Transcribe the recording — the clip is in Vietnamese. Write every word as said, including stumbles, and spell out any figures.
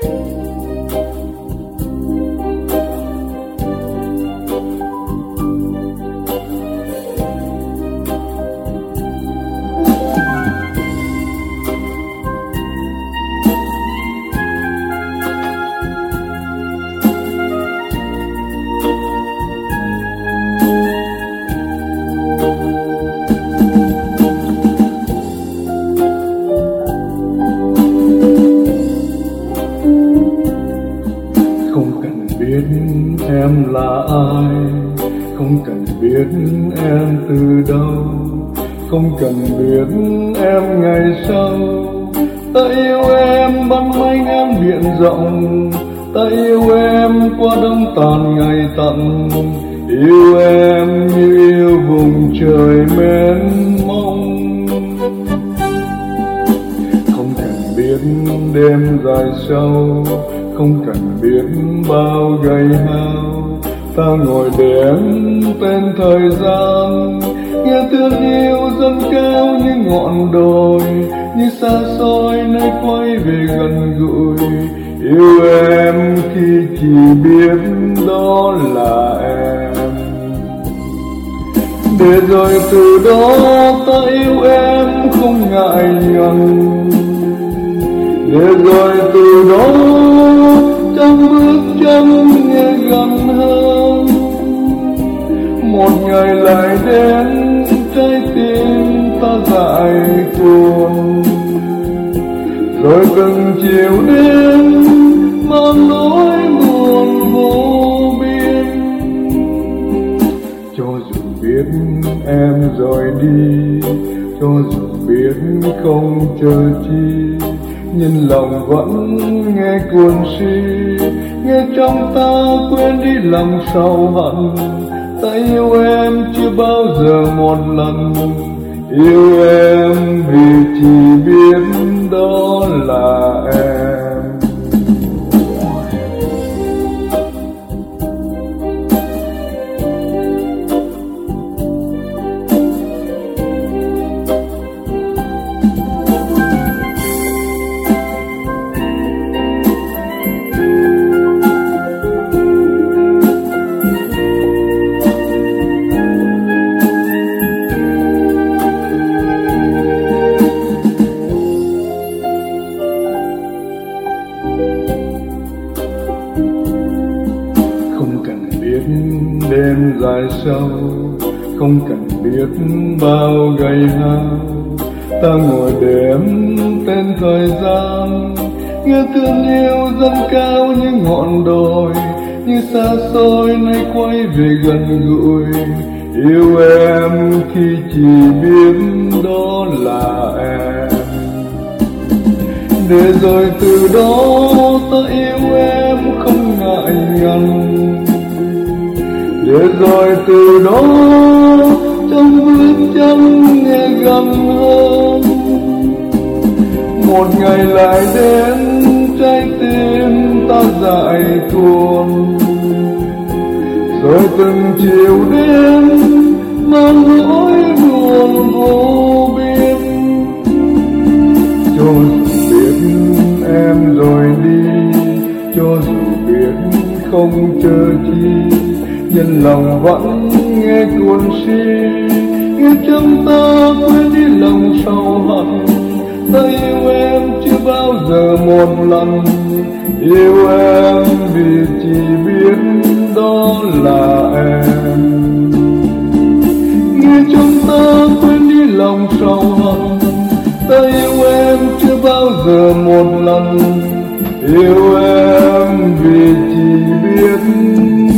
Em là ai, không cần biết em từ đâu, không cần biết em ngày sau. Ta yêu em ban manh em biển rộng, ta yêu em qua đông tàn ngày tận, yêu em như yêu vùng trời mênh mông. Không cần biết đêm dài sâu, không cần biết bao gầy hao, ta ngồi đếm tên thời gian, nghe thương yêu dâng cao như ngọn đồi, như xa xôi nơi quay về gần gũi. Yêu em khi chỉ biết đó là em, để rồi từ đó ta yêu em không ngại ngần, để rồi từ đó trong bước chân nghe gần hơn. Một ngày lại đến trái tim ta dại cuồng, rồi từng chiều đêm mang nỗi buồn vô biên. Cho dù biết em rồi đi, cho dù biết không chờ chi, nhưng lòng vẫn nghe cuồng si, nghe trong ta quên đi lòng sầu hận. Ta yêu em chưa bao giờ một lần, yêu em vì chỉ biết đó là em. Không cần biết đêm dài sâu, không cần biết bao gầy hao, ta ngồi đếm tên thời gian, nghe thương yêu dâng cao như ngọn đồi, như xa xôi nay quay về gần gũi. Yêu em khi chỉ biết đó là em, để rồi từ đó ta yêu em không ngại ngần, để rồi từ đó trong bước chân nghe gần hơn. Một ngày lại đến trái tim ta dại cuồng, rồi từng chiều đêm mang nỗi buồn vô biên. Cho dù biết em rồi đi, cho dù biết không chờ chi, nhưng lòng vẫn nghe cuồng si, nghe trong ta quên đi lòng sầu hận. Ta yêu em chưa bao giờ một lần, yêu em vì chỉ biết đó là em. Nghe trong ta quên đi lòng sầu hận, ta yêu em chưa bao giờ một lần, yêu em vì chỉ biết